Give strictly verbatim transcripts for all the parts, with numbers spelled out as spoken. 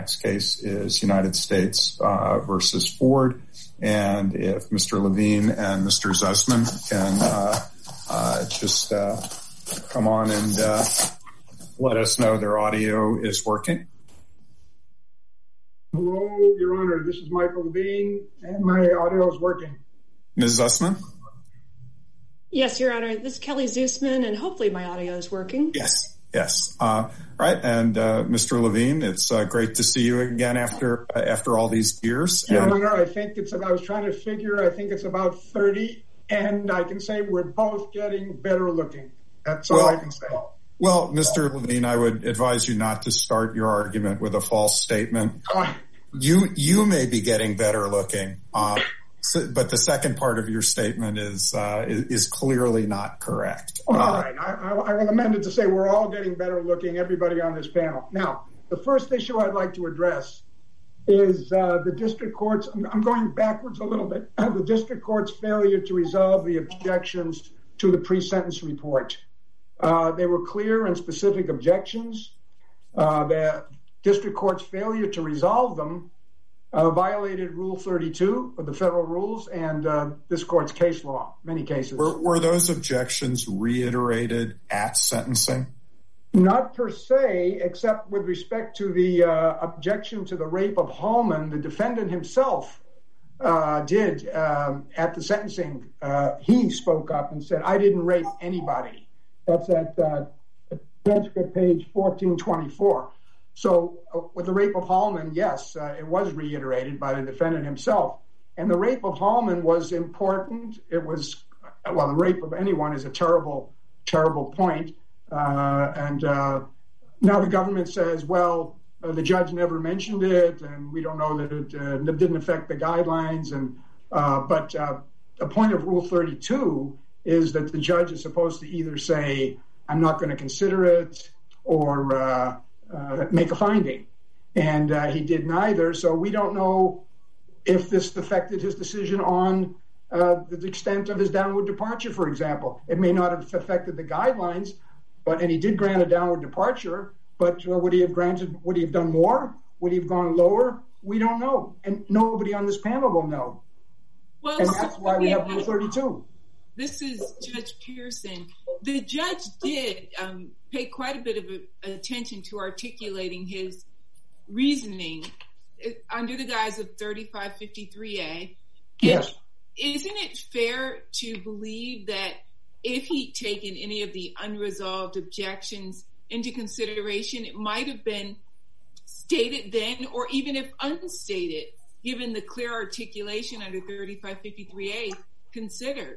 Next case is United States uh, versus Ford. And if Mister Levine and Mister Zussman can uh, uh, just uh, come on and uh, let us know their audio is working. Hello, Your Honor. This is Michael Levine, and my audio is working. Miz Zussman? Yes, Your Honor. This is Kelly Zussman, and hopefully my audio is working. Yes, yes. Uh, right, and uh, Mister Levine, it's uh, great to see you again after uh, after all these years. Your and- Honor, I think it's. I was trying to figure. I think it's about thirty, and I can say we're both getting better looking. That's all well, I can say. Well, Mister Levine, I would advise you not to start your argument with a false statement. Oh. You you may be getting better looking, uh, so, but the second part of your statement is uh, is, is clearly not correct. All uh, right, I, I, I will amend it to say we're all getting better looking, everybody on this panel. Now, the first issue I'd like to address is uh, the district court's, I'm, I'm going backwards a little bit, the district court's failure to resolve the objections to the pre-sentence report. Uh, they were clear and specific objections. Uh, the district court's failure to resolve them uh, violated Rule thirty-two of the federal rules and uh, this court's case law, many cases. Were, were those objections reiterated at sentencing? Not per se, except with respect to the uh, objection to the rape of Hallman. The defendant himself uh, did um, at the sentencing. Uh, he spoke up and said, I didn't rape anybody. That's at uh, transcript page fourteen twenty-four. So uh, with the rape of Hallman, yes, uh, it was reiterated by the defendant himself. And the rape of Hallman was important. It was, well, the rape of anyone is a terrible, terrible point. Uh, and uh, now the government says, well, uh, the judge never mentioned it, and we don't know that it uh, didn't affect the guidelines. And uh, But uh, the point of Rule thirty-two is that the judge is supposed to either say, I'm not going to consider it, or uh, uh, make a finding. And uh, he did neither, so we don't know if this affected his decision on uh, the extent of his downward departure, for example. It may not have affected the guidelines, but and he did grant a downward departure, but uh, would he have granted, would he have done more? Would he have gone lower? We don't know, and nobody on this panel will know. Well, and that's why we have Rule thirty-two. This is Judge Pearson. The judge did um, pay quite a bit of a, attention to articulating his reasoning under the guise of thirty-five fifty-three A. Yes. Isn't it fair to believe that if he'd taken any of the unresolved objections into consideration, it might have been stated then, or even if unstated, given the clear articulation under thirty-five fifty-three A, considered?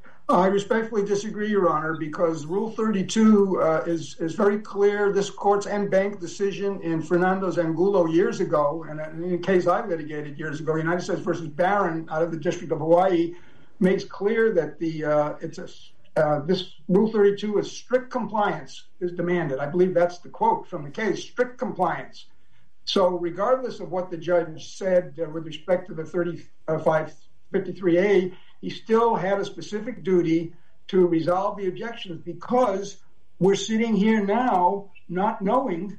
I respectfully disagree, Your Honor, because Rule thirty-two uh, is is very clear. This court's en banc decision in Fernandez Angulo years ago, and in a case I litigated years ago, United States versus Barron out of the District of Hawaii, makes clear that the uh, it's a, uh, this Rule thirty-two is strict compliance is demanded. I believe that's the quote from the case: strict compliance. So, regardless of what the judge said uh, with respect to the thirty-five fifty-three A, he still had a specific duty to resolve the objections, because we're sitting here now not knowing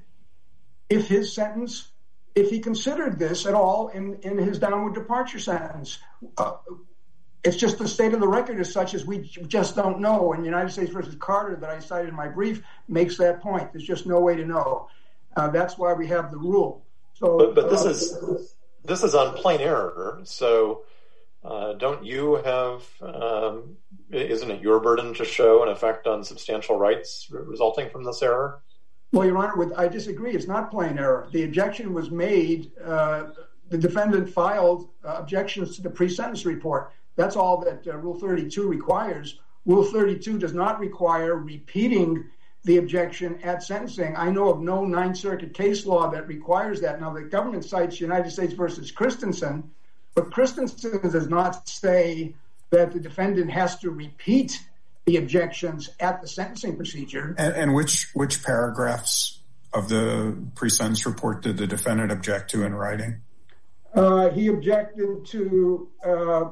if his sentence, if he considered this at all in, in his downward departure sentence. Uh, it's just the state of the record is such as we just don't know. And United States versus Carter that I cited in my brief makes that point. There's just no way to know. Uh, that's why we have the rule. So, but, but this uh, is this is on plain error. So uh, don't you have? Um, isn't it your burden to show an effect on substantial rights resulting from this error? Well, Your Honor, with, I disagree. It's not plain error. The objection was made. Uh, the defendant filed uh, objections to the pre-sentence report. That's all that uh, Rule thirty-two requires. Rule thirty-two does not require repeating the objection at sentencing. I know of no Ninth Circuit case law that requires that. Now, the government cites United States versus Christensen, but Christensen does not say that the defendant has to repeat the objections at the sentencing procedure. And, and which which paragraphs of the pre-sentence report did the defendant object to in writing? Uh, he objected to uh,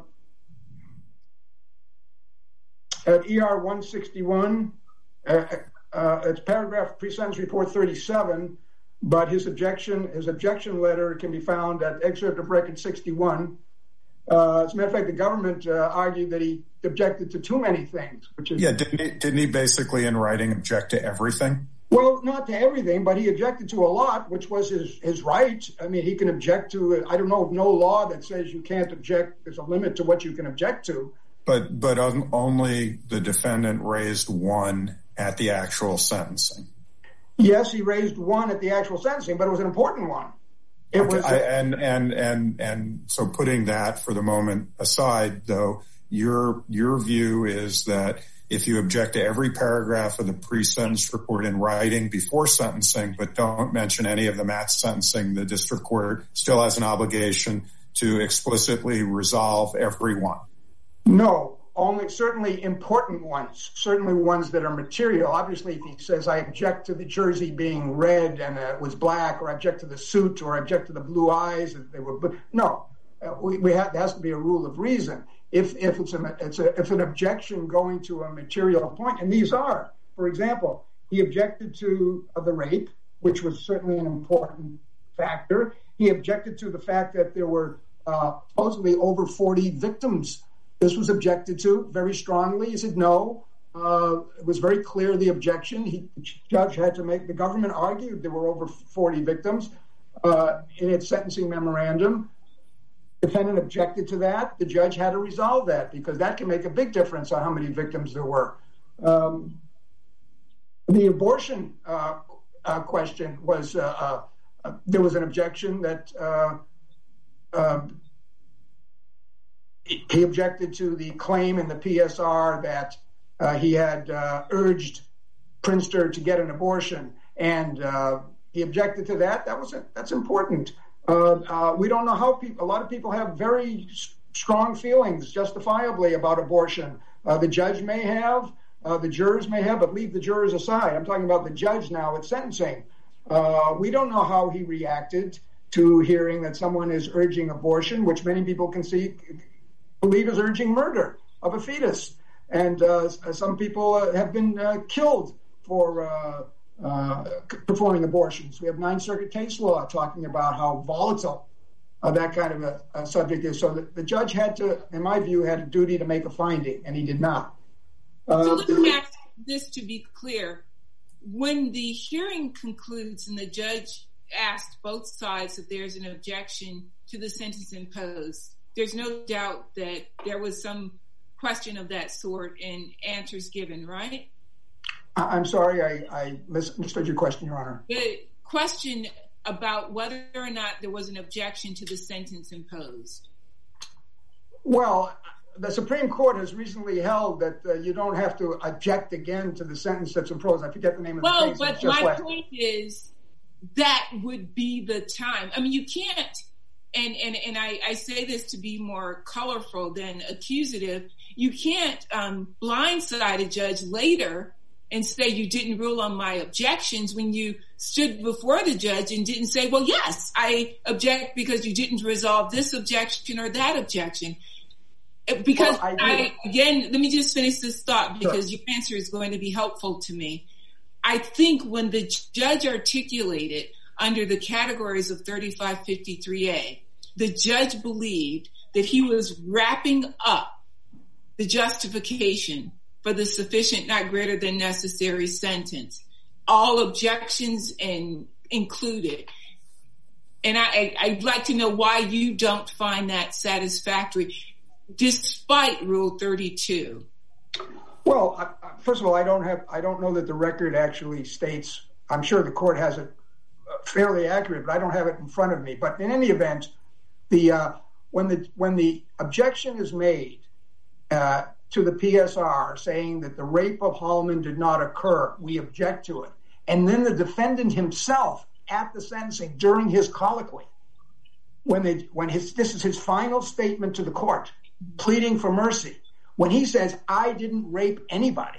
at E R one sixty-one. Uh, Uh, it's paragraph pre-sentence report thirty-seven, but his objection, his objection letter can be found at excerpt of record sixty-one. Uh, as a matter of fact, the government uh, argued that he objected to too many things, which is... Yeah, didn't he, didn't he basically in writing object to everything? Well, not to everything, but he objected to a lot, which was his, his right. I mean, he can object to, I don't know, no law that says you can't object. There's a limit to what you can object to. But but um, only the defendant raised one at the actual sentencing. Yes, he raised one at the actual sentencing, but it was an important one. It okay, was, I, and and and and so putting that for the moment aside, though, your your view is that if you object to every paragraph of the pre-sentence report in writing before sentencing, but don't mention any of them at sentencing, the district court still has an obligation to explicitly resolve every one. No, only certainly important ones, certainly ones that are material. Obviously, if he says, I object to the jersey being red and it was black, or I object to the suit, or I object to the blue eyes, if they were blue. No, uh, we, we have, there has to be a rule of reason. If if it's, a, it's, a, if an objection going to a material point, and these are, for example, he objected to uh, the rape, which was certainly an important factor. He objected to the fact that there were uh, supposedly over forty victims. This was objected to very strongly. He said no. Uh, it was very clear, the objection. He, the judge had to make, the government argued there were over forty victims uh, in its sentencing memorandum. Defendant objected to that. The judge had to resolve that because that can make a big difference on how many victims there were. Um, the abortion uh, uh, question was, uh, uh, uh, there was an objection that uh, uh, he objected to the claim in the P S R that uh, he had uh, urged Prinster to get an abortion, and uh, he objected to that. That was that's important. Uh, uh, we don't know how people. A lot of people have very strong feelings, justifiably, about abortion. Uh, the judge may have, uh, the jurors may have, but leave the jurors aside. I'm talking about the judge now at sentencing. Uh, we don't know how he reacted to hearing that someone is urging abortion, which many people can see. Believe is urging murder of a fetus, and uh, some people uh, have been uh, killed for uh, uh, performing abortions. We have Ninth Circuit case law talking about how volatile uh, that kind of a, a subject is. So the, the judge had to, in my view, had a duty to make a finding, and he did not. Uh, so let me ask this to be clear: when the hearing concludes and the judge asked both sides if there's an objection to the sentence imposed, there's no doubt that there was some question of that sort and answers given, right? I'm sorry, I, I misunderstood your question, Your Honor. The question about whether or not there was an objection to the sentence imposed. Well, the Supreme Court has recently held that uh, you don't have to object again to the sentence that's imposed. I forget the name of well, the case. Well, but my last. point is that would be the time. I mean, you can't. And and and I, I say this to be more colorful than accusative. You can't um, blindside a judge later and say you didn't rule on my objections when you stood before the judge and didn't say, well, yes, I object because you didn't resolve this objection or that objection. Because, well, I I, again, let me just finish this thought because sure. Your answer is going to be helpful to me. I think when the judge articulated under the categories of thirty-five fifty-three A, the judge believed that he was wrapping up the justification for the sufficient, not greater than necessary sentence, all objections and included. And I, I'd like to know why you don't find that satisfactory, despite Rule thirty-two. Well, I, first of all, I don't have, I don't know that the record actually states. I'm sure the court has it fairly accurate, but I don't have it in front of me. But in any event, the uh, when the when the objection is made uh, to the P S R saying that the rape of Hallman did not occur, we object to it, and then the defendant himself at the sentencing during his colloquy, when they when his this is his final statement to the court, pleading for mercy, when he says, "I didn't rape anybody."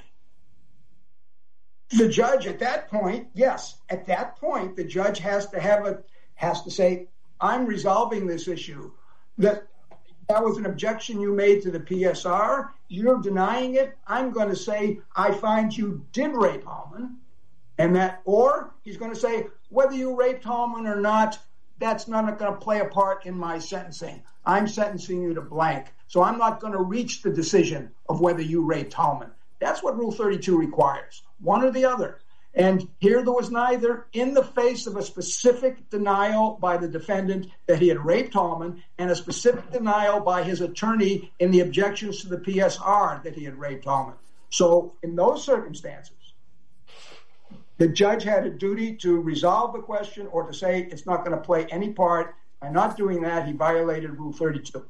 The judge at that point, yes, at that point, the judge has to have a has to say, I'm resolving this issue. That that was an objection you made to the P S R. You're denying it. I'm going to say, I find you did rape Hallman. And that, or he's going to say, whether you raped Holman or not, that's not going to play a part in my sentencing. I'm sentencing you to blank. So I'm not going to reach the decision of whether you raped Holman. That's what Rule thirty-two requires, one or the other. And here there was neither, in the face of a specific denial by the defendant that he had raped Holman and a specific denial by his attorney in the objections to the P S R that he had raped Holman. So in those circumstances, the judge had a duty to resolve the question or to say it's not going to play any part. By not doing that, he violated Rule thirty-two.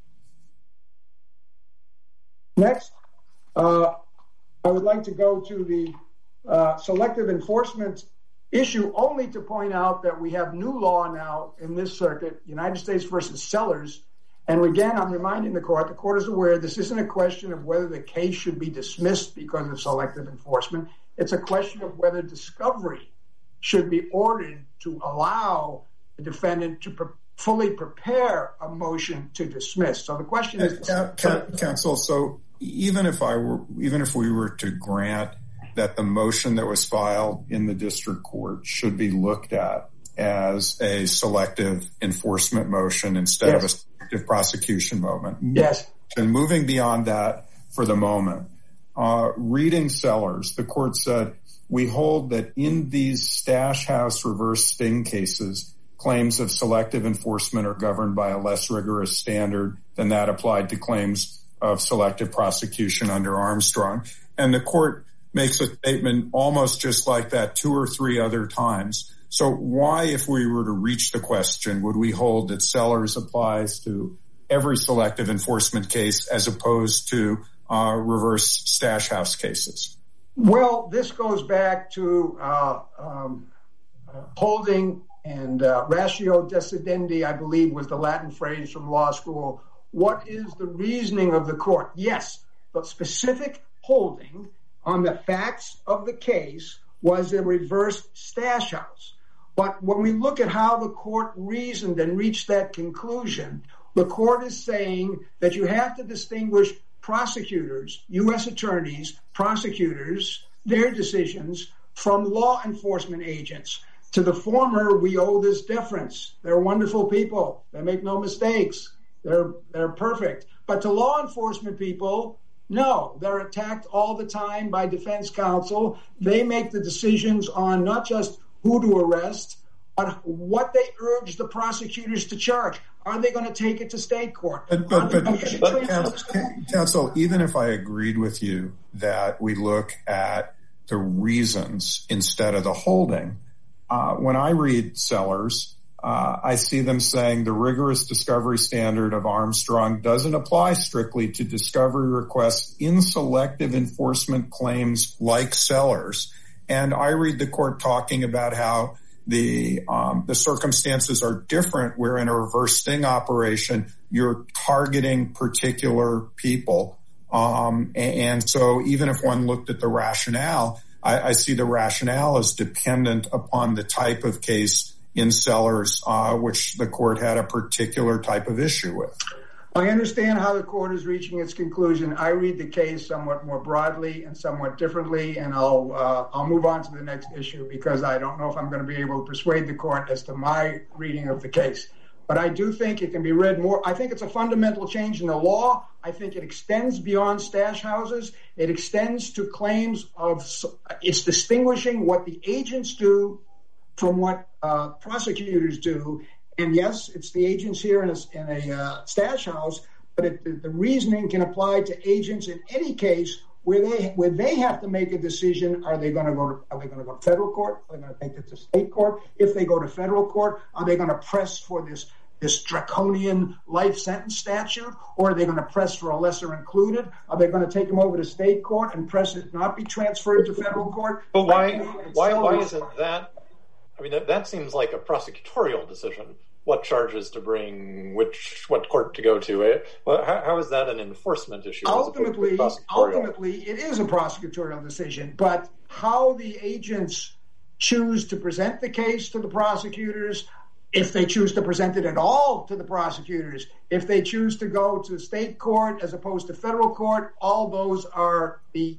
Next, uh, I would like to go to the uh, selective enforcement issue, only to point out that we have new law now in this circuit, United States versus Sellers. And again, I'm reminding the court, the court is aware this isn't a question of whether the case should be dismissed because of selective enforcement. It's a question of whether discovery should be ordered to allow the defendant to pre- fully prepare a motion to dismiss. So the question is, uh, counsel. So even if I were, even if we were to grant that the motion that was filed in the district court should be looked at as a selective enforcement motion instead yes. of a selective prosecution moment. Yes. And moving beyond that for the moment, uh, reading Sellers, the court said, we hold that in these stash house reverse sting cases, claims of selective enforcement are governed by a less rigorous standard than that applied to claims of selective prosecution under Armstrong. And the court makes a statement almost just like that two or three other times. So why, if we were to reach the question, would we hold that Sellers applies to every selective enforcement case as opposed to uh, reverse stash house cases? Well, this goes back to uh, um, uh, holding and uh, ratio decidendi, I believe was the Latin phrase from law school. What is the reasoning of the court? Yes, but specific holding on the facts of the case was a reverse stash house. But when we look at how the court reasoned and reached that conclusion, the court is saying that you have to distinguish prosecutors, U S attorneys, prosecutors, their decisions from law enforcement agents. To the former, we owe this deference. They're wonderful people. They make no mistakes. They're they're perfect. But to law enforcement people, no, they're attacked all the time by defense counsel. They make the decisions on not just who to arrest, but what they urge the prosecutors to charge. Are they going to take it to state court? But, but, but, but counsel, counsel, even if I agreed with you that we look at the reasons instead of the holding, uh, when I read Sellers, uh, I see them saying the rigorous discovery standard of Armstrong doesn't apply strictly to discovery requests in selective enforcement claims like Sellers. And I read the court talking about how the um, the circumstances are different, where in a reverse sting operation, you're targeting particular people. Um, and, and so even if one looked at the rationale, I, I see the rationale as dependent upon the type of case in Sellers, uh, which the court had a particular type of issue with. I understand how the court is reaching its conclusion. I read the case somewhat more broadly and somewhat differently, and I'll uh, I'll move on to the next issue because I don't know if I'm going to be able to persuade the court as to my reading of the case. But I do think it can be read more. I think it's a fundamental change in the law. I think it extends beyond stash houses. It extends to claims of, it's distinguishing what the agents do from what uh, prosecutors do. And yes, it's the agents here in a, in a uh, stash house, but it, the, the reasoning can apply to agents in any case where they where they have to make a decision. Are they going to go to are they going to go to federal court? Are they going to take it to state court? If they go to federal court, are they going to press for this this draconian life sentence statute, or are they going to press for a lesser included? Are they going to take them over to state court and press it not be transferred to federal court? But why why why isn't that? I mean, that, that seems like a prosecutorial decision. What charges to bring, which what court to go to? It, well, how, how is that an enforcement issue? Ultimately, ultimately, it is a prosecutorial decision. But how the agents choose to present the case to the prosecutors, if they choose to present it at all to the prosecutors, if they choose to go to state court as opposed to federal court, all those are the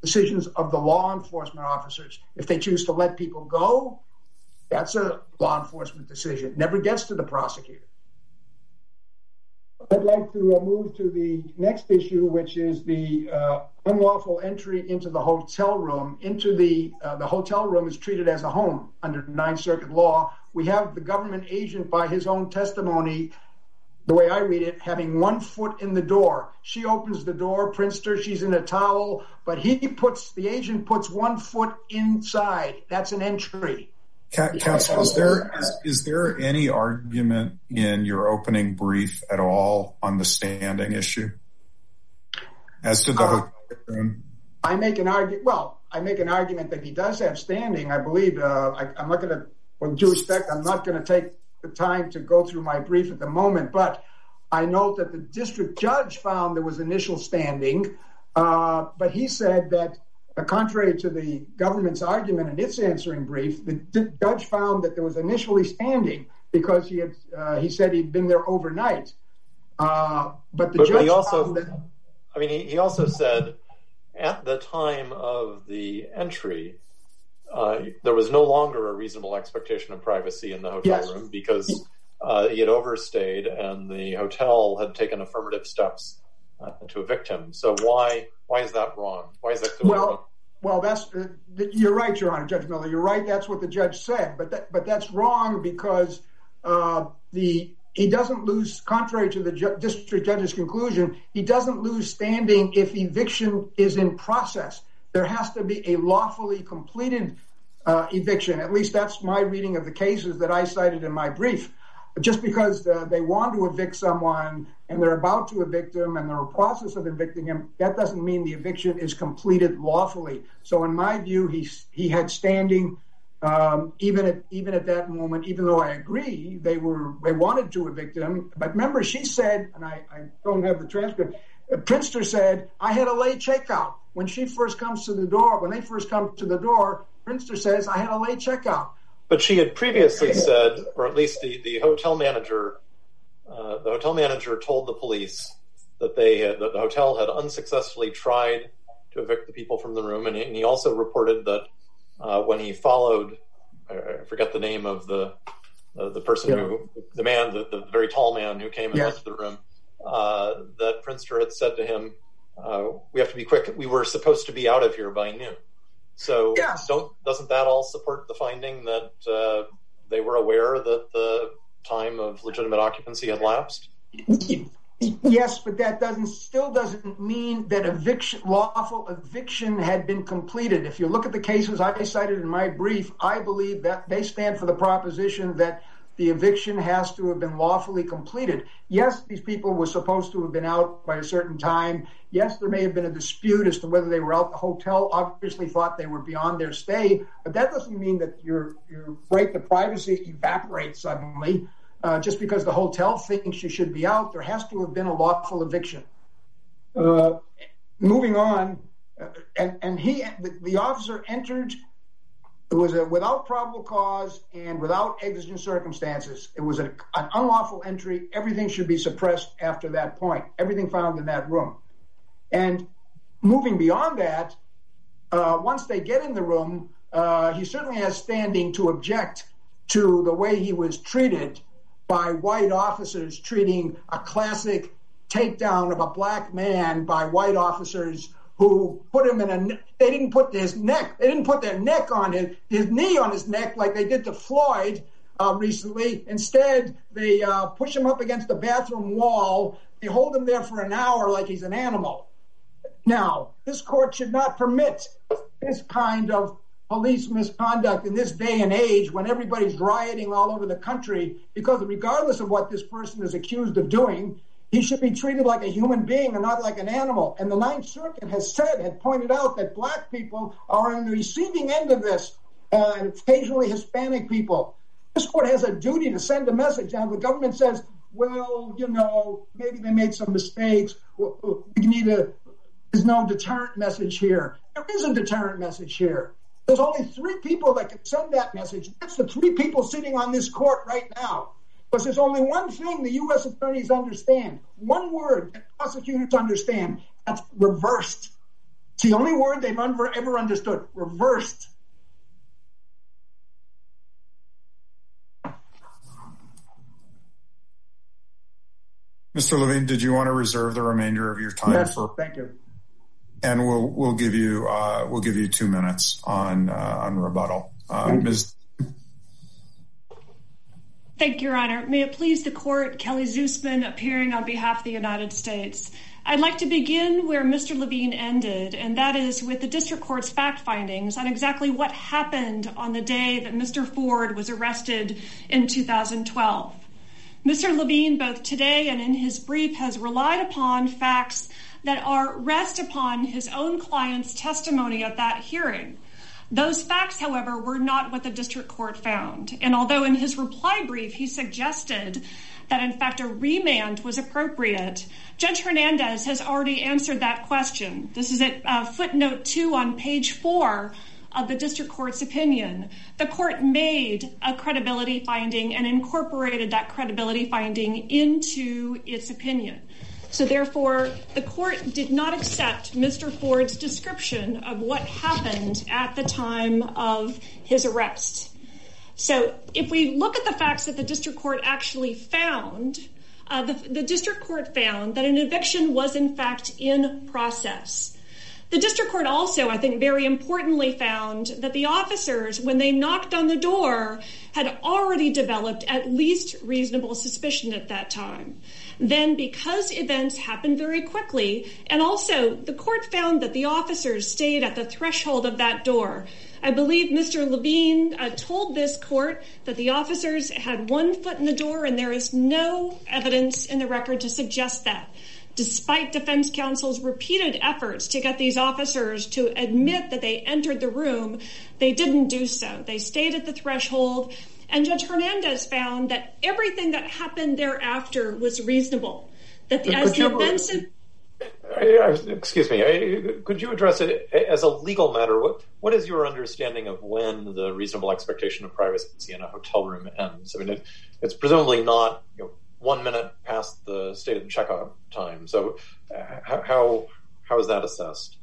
decisions of the law enforcement officers. If they choose to let people go, that's a law enforcement decision. It never gets to the prosecutor. I'd like to uh, move to the next issue, which is the uh, unlawful entry into the hotel room. Into the uh, the hotel room is treated as a home under Ninth Circuit law. We have the government agent, by his own testimony, the way I read it, having one foot in the door. She opens the door, Prinster, she's in a towel, but he puts, the agent puts one foot inside. That's an entry. Counsel, is there is, is there any argument in your opening brief at all on the standing issue as to the uh, hotel room? I make an argument. Well, I make an argument that he does have standing. I believe. Uh, I, I'm not going to, with due respect, I'm not going to take the time to go through my brief at the moment. But I note that the district judge found there was initial standing, uh, but he said that, Uh, contrary to the government's argument in its answering brief, the d- judge found that there was initially standing because he had uh, he said he'd been there overnight. Uh, but the but, judge but he also, found that, I mean, he, he also said at the time of the entry, uh, there was no longer a reasonable expectation of privacy in the hotel yes. room because uh, he had overstayed and the hotel had taken affirmative steps Uh, to evict him. So why why is that wrong? Why is that clearly well, wrong? Well, that's uh, you're right, Your Honor, Judge Miller. You're right. That's what the judge said, but that, but that's wrong because uh, the he doesn't lose, contrary to the ju- district judge's conclusion, he doesn't lose standing if eviction is in process. There has to be a lawfully completed uh, eviction. At least that's my reading of the cases that I cited in my brief. Just because uh, they want to evict someone and they're about to evict him and they're in the process of evicting him, that doesn't mean the eviction is completed lawfully. So in my view, he he had standing um, even at even at that moment, even though I agree they were they wanted to evict him. But remember, she said, and I, I don't have the transcript, uh, Prinster said, I had a late checkout. When she first comes to the door, when they first come to the door, Prinster says, I had a late checkout. But she had previously said, or at least the, the hotel manager, uh, the hotel manager told the police that they had, that the hotel had unsuccessfully tried to evict the people from the room, and he, and he also reported that uh, when he followed, I, I forget the name of the uh, the person yeah. who, the man, the, the very tall man who came and yes. went to the room, uh, that Prinster had said to him, uh, "We have to be quick. We were supposed to be out of here by noon." So yes. don't, doesn't that all support the finding that uh, they were aware that the time of legitimate occupancy had lapsed? Yes, but that doesn't still doesn't mean that eviction, lawful eviction had been completed. If you look at the cases I cited in my brief, I believe that they stand for the proposition that the eviction has to have been lawfully completed. Yes, these people were supposed to have been out by a certain time. Yes, there may have been a dispute as to whether they were out. The hotel obviously thought they were beyond their stay, but that doesn't mean that your your right to privacy evaporates suddenly. Uh, just because the hotel thinks you should be out, there has to have been a lawful eviction. Uh, moving on, uh, and, and he, the, the officer entered. It was a without probable cause and without exigent circumstances. It was a, an unlawful entry. Everything should be suppressed after that point. Everything found in that room. And moving beyond that, uh, once they get in the room, uh, he certainly has standing to object to the way he was treated by white officers, treating a classic takedown of a black man by white officers who put him in a, they didn't put his neck, they didn't put their neck on his, his knee on his neck like they did to Floyd uh, recently. Instead, they uh, push him up against the bathroom wall. They hold him there for an hour like he's an animal. Now, this court should not permit this kind of police misconduct in this day and age when everybody's rioting all over the country, because regardless of what this person is accused of doing, he should be treated like a human being and not like an animal. And the Ninth Circuit has said, had pointed out that black people are on the receiving end of this, uh, and occasionally Hispanic people. This court has a duty to send a message. Now, the government says, well, you know, maybe they made some mistakes. We need a, there's no deterrent message here. There is a deterrent message here. There's only three people that can send that message. That's the three people sitting on this court right now. Because there's only one thing the U S attorneys understand, one word that prosecutors understand, that's reversed. It's the only word they've ever understood. Reversed. Mister Levine, did you want to reserve the remainder of your time? Yes, for? Thank you. And we'll we'll give you uh, we'll give you two minutes on uh, on rebuttal, uh, Miz Thank you, Your Honor. May it please the court, Kelly Zusman appearing on behalf of the United States. I'd like to begin where Mister Levine ended, and that is with the district court's fact findings on exactly what happened on the day that Mister Ford was arrested in two thousand twelve. Mister Levine, both today and in his brief, has relied upon facts that are rest upon his own client's testimony at that hearing. Those facts, however, were not what the district court found. And although in his reply brief he suggested that, in fact, a remand was appropriate, Judge Hernandez has already answered that question. This is at uh, footnote two on page four of the district court's opinion. The court made a credibility finding and incorporated that credibility finding into its opinion. So therefore, the court did not accept Mister Ford's description of what happened at the time of his arrest. So if we look at the facts that the district court actually found, uh, the, the district court found that an eviction was in fact in process. The district court also, I think, very importantly found that the officers, when they knocked on the door, had already developed at least reasonable suspicion at that time. Then, because events happened very quickly, and also the court found that the officers stayed at the threshold of that door. I believe Mister Levine uh, told this court that the officers had one foot in the door, and there is no evidence in the record to suggest that. Despite defense counsel's repeated efforts to get these officers to admit that they entered the room, they didn't do so. They stayed at the threshold, and Judge Hernandez found that everything that happened thereafter was reasonable. That the, as the events... Of, excuse me, could you address it as a legal matter? What What is your understanding of when the reasonable expectation of privacy in a hotel room ends? I mean, it, it's presumably not, you know, one minute past the stated checkout time. So uh, how how is that assessed?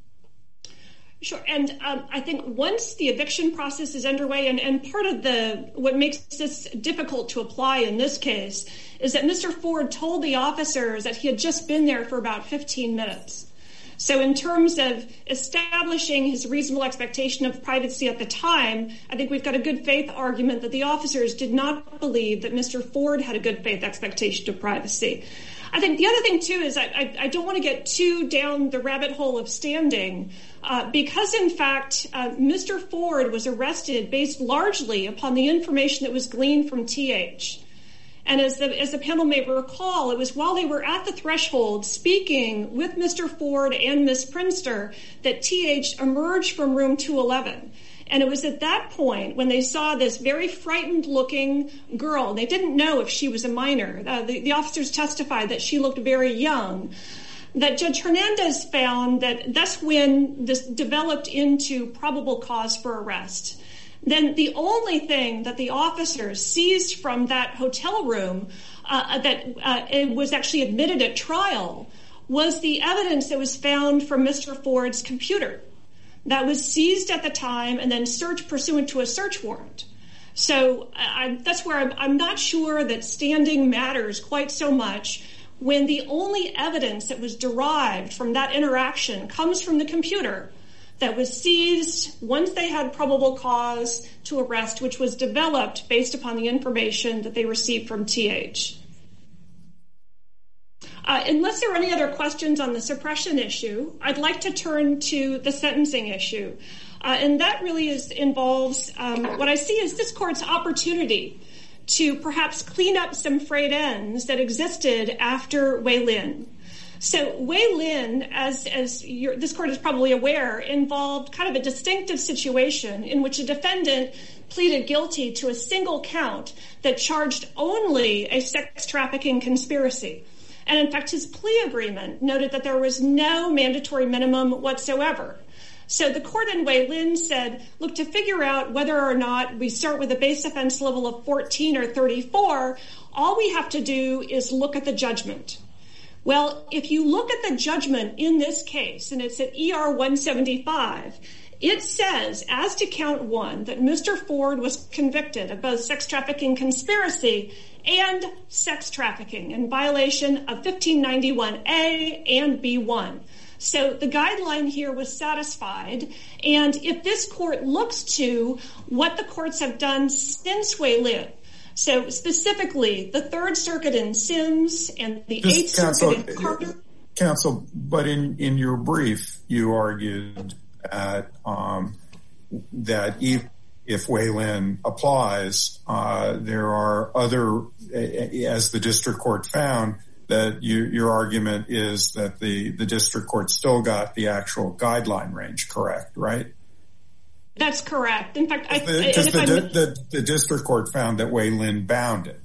Sure. And um, I think once the eviction process is underway, and, and part of the what makes this difficult to apply in this case is that Mister Ford told the officers that he had just been there for about fifteen minutes. So in terms of establishing his reasonable expectation of privacy at the time, I think we've got a good faith argument that the officers did not believe that Mister Ford had a good faith expectation of privacy. I think the other thing, too, is I, I, I don't want to get too down the rabbit hole of standing uh, because, in fact, uh, Mister Ford was arrested based largely upon the information that was gleaned from T H. And as the, as the panel may recall, it was while they were at the threshold speaking with Mister Ford and Miz Prinster that T H emerged from room two eleven. And it was at that point when they saw this very frightened-looking girl. They didn't know if she was a minor. Uh, the, the officers testified that she looked very young. That Judge Hernandez found that that's when this developed into probable cause for arrest. Then the only thing that the officers seized from that hotel room uh, that uh, it was actually admitted at trial was the evidence that was found from Mister Ford's computer that was seized at the time and then searched pursuant to a search warrant. So I, that's where I'm, I'm not sure that standing matters quite so much when the only evidence that was derived from that interaction comes from the computer that was seized once they had probable cause to arrest, which was developed based upon the information that they received from T H. Uh, unless there are any other questions on the suppression issue, I'd like to turn to the sentencing issue. Uh, and that really is, involves um, what I see as this court's opportunity to perhaps clean up some frayed ends that existed after Wei Lin. So Wei Lin, as, as you're, this court is probably aware, involved kind of a distinctive situation in which a defendant pleaded guilty to a single count that charged only a sex trafficking conspiracy. And in fact, his plea agreement noted that there was no mandatory minimum whatsoever. So the court in Wei Lin said, look, to figure out whether or not we start with a base offense level of fourteen or thirty-four, all we have to do is look at the judgment. Well, if you look at the judgment in this case, and it's at E R one seventy-five, it says, as to count one, that Mister Ford was convicted of both sex trafficking conspiracy and sex trafficking in violation of fifteen ninety-one A and B one. So the guideline here was satisfied. And if this court looks to what the courts have done since Wei Lin, so specifically the Third Circuit in Sims and the Just Eighth counsel, Circuit in Carter. Counsel, but in, in your brief, you argued that, um, that if, if Wei Lin applies, uh, there are other, as the district court found, that you, your argument is that the, the district court still got the actual guideline range correct, right? That's correct. In fact, I, the, and the, the, the, the district court found that Wei Lin bounded.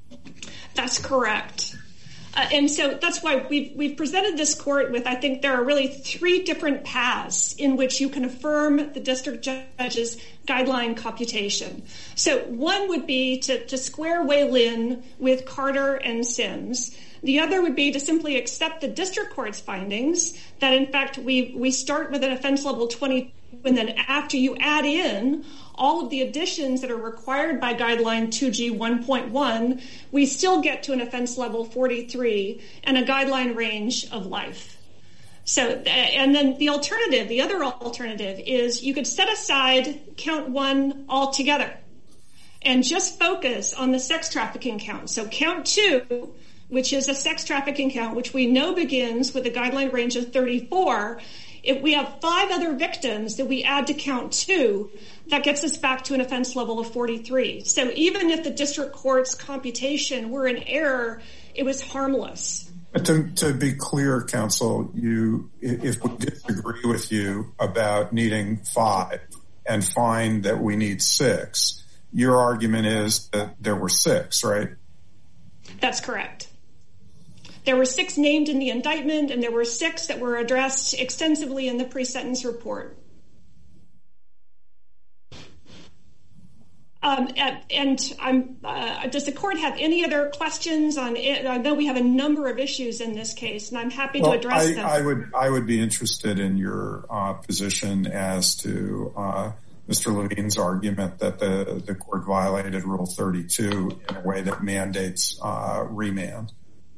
That's correct. Uh, and so that's why we've, we've presented this court with, I think there are really three different paths in which you can affirm the district judge's guideline computation. So one would be to, to square Wei Lin with Carter and Sims. The other would be to simply accept the district court's findings that, in fact, we, we start with an offense level twenty, and then after you add in all of the additions that are required by guideline two G one point one, we still get to an offense level forty-three and a guideline range of life. So, and then the alternative, the other alternative is you could set aside count one altogether and just focus on the sex trafficking count. So count two, which is a sex trafficking count, which we know begins with a guideline range of thirty-four. If we have five other victims that we add to count two, that gets us back to an offense level of forty-three. So even if the district court's computation were in error, it was harmless. But to, to be clear, counsel, you, if we disagree with you about needing five and find that we need six, your argument is that there were six, right? That's correct. There were six named in the indictment, and there were six that were addressed extensively in the pre-sentence report. Um, and and I'm, uh, does the court have any other questions on it? I know we have a number of issues in this case, and I'm happy well, to address I, them. I would I would be interested in your uh, position as to uh, Mister Levine's argument that the, the court violated Rule thirty-two in a way that mandates uh, remand.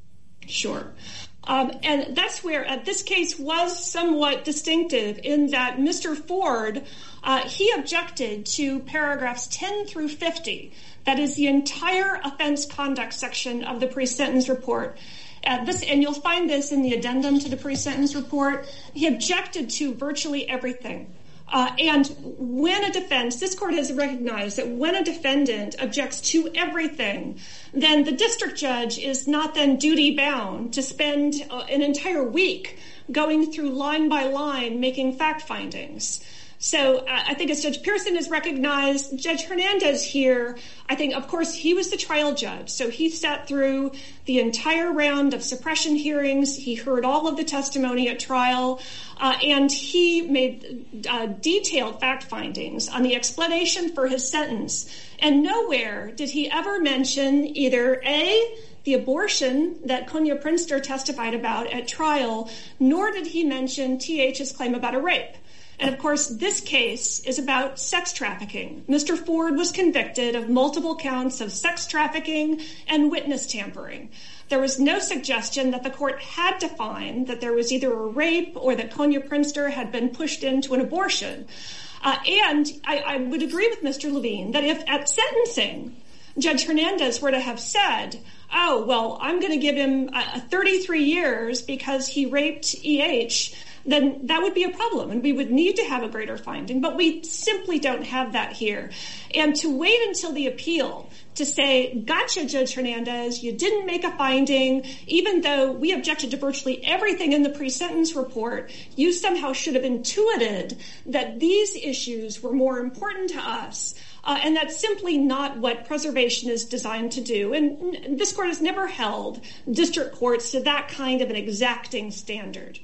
Sure. Um, and that's where uh, this case was somewhat distinctive in that Mister Ford, uh, he objected to paragraphs ten through fifty. That is the entire offense conduct section of the pre-sentence report. Uh, this, and you'll find this in the addendum to the pre-sentence report. He objected to virtually everything. Uh, and when a defense, this court has recognized that when a defendant objects to everything, then the district judge is not then duty bound to spend uh, an entire week going through line by line making fact findings. So uh, I think as Judge Pearson has recognized, Judge Hernandez here, I think, of course, he was the trial judge. So he sat through the entire round of suppression hearings. He heard all of the testimony at trial, uh, and he made uh, detailed fact findings on the explanation for his sentence. And nowhere did he ever mention either A, the abortion that Konya Prinster testified about at trial, nor did he mention T H's claim about a rape. And of course, this case is about sex trafficking. Mister Ford was convicted of multiple counts of sex trafficking and witness tampering. There was no suggestion that the court had to find that there was either a rape or that Konya Prinster had been pushed into an abortion. Uh, and I, I would agree with Mister Levine that if at sentencing, Judge Hernandez were to have said, oh, well, I'm going to give him uh, thirty-three years because he raped E H, then that would be a problem, and we would need to have a greater finding. But we simply don't have that here. And to wait until the appeal to say, gotcha, Judge Hernandez, you didn't make a finding, even though we objected to virtually everything in the pre-sentence report, you somehow should have intuited that these issues were more important to us. Uh, and that's simply not what preservation is designed to do. And this court has never held district courts to that kind of an exacting standard.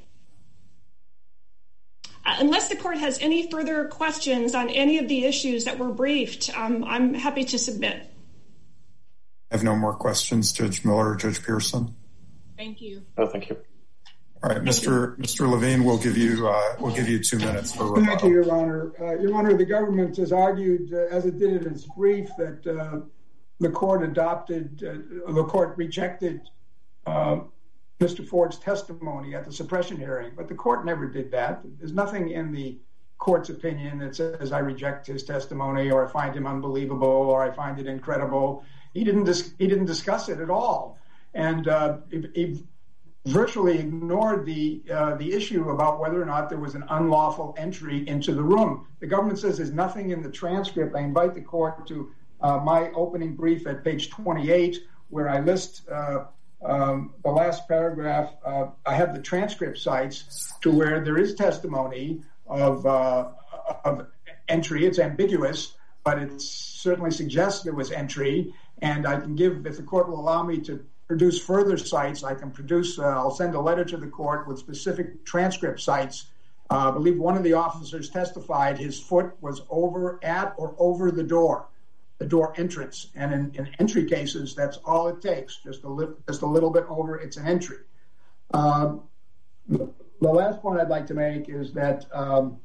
Uh, unless the court has any further questions on any of the issues that were briefed, um, I'm happy to submit. I have no more questions, Judge Miller or Judge Pearson. Thank you. No, thank you. All right, Mister Mister Levine, we'll give you uh, we'll give you two minutes for rebuttal. Thank you, Your Honor. Uh, Your Honor, the government has argued, uh, as it did in its brief, that uh, the court adopted, uh, the court rejected uh, Mister Ford's testimony at the suppression hearing, but the court never did that. There's nothing in the court's opinion that says I reject his testimony, or I find him unbelievable, or I find it incredible. He didn't dis- he didn't discuss it at all, and uh, he, he virtually ignored the uh, the issue about whether or not there was an unlawful entry into the room. The government says there's nothing in the transcript. I invite the court to uh, my opening brief at page twenty-eight, where I list uh, um, the last paragraph. Uh, I have the transcript sites to where there is testimony of uh, of entry. It's ambiguous, but it certainly suggests there was entry. And I can give, if the court will allow me to produce further sites, I can produce, uh, I'll send a letter to the court with specific transcript sites. Uh, I believe one of the officers testified his foot was over at or over the door, the door entrance. And in, in entry cases, that's all it takes, just a, li- just a little bit over, it's an entry. Um, the last point I'd like to make is that um,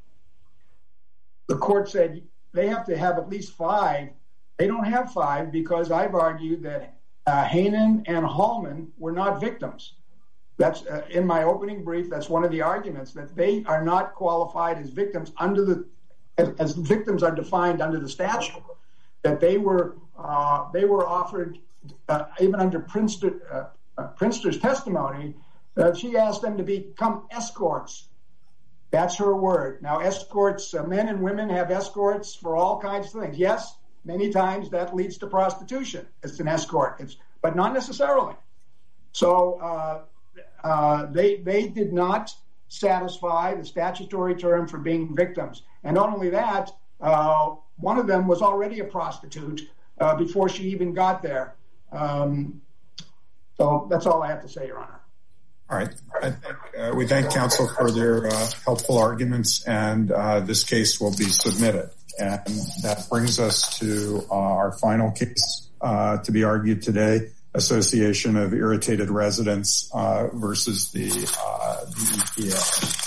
the court said they have to have at least five. They don't have five because I've argued that uh, Hainan and Hallman were not victims. That's uh, in my opening brief. That's one of the arguments, that they are not qualified as victims under the as, as victims are defined under the statute. That they were uh, they were offered uh, even under Prinster, uh, uh, Prinster's testimony. Uh, she asked them to become escorts. That's her word. Now, escorts, uh, men and women have escorts for all kinds of things. Yes. Many times that leads to prostitution. It's an escort, it's, but not necessarily. So uh, uh, they they did not satisfy the statutory term for being victims. And not only that, uh, one of them was already a prostitute uh, before she even got there. Um, so that's all I have to say, Your Honor. All right. I think, uh, we thank counsel for their uh, helpful arguments, and uh, this case will be submitted. And that brings us to uh, our final case uh, to be argued today, Association of Irritated Residents uh, versus the, uh, the E P A.